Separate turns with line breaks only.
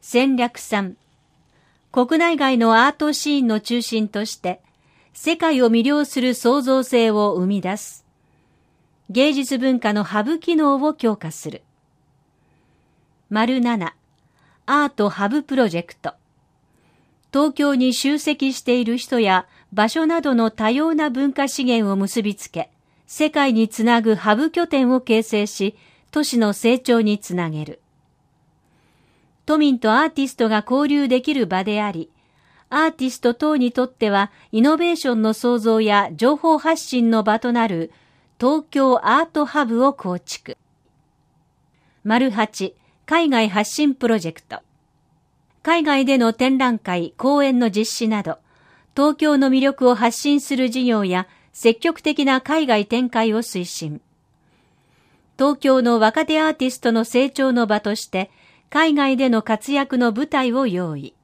戦略3、国内外のアートシーンの中心として世界を魅了する創造性を生み出す。芸術文化のハブ機能を強化する。7、アートハブプロジェクト。東京に集積している人や場所などの多様な文化資源を結びつけ、世界につなぐハブ拠点を形成し、都市の成長につなげる。都民とアーティストが交流できる場であり、アーティスト等にとってはイノベーションの創造や情報発信の場となる東京アートハブを構築。8、海外発信プロジェクト。海外での展覧会、講演の実施など、東京の魅力を発信する事業や積極的な海外展開を推進。東京の若手アーティストの成長の場として、海外での活躍の舞台を用意。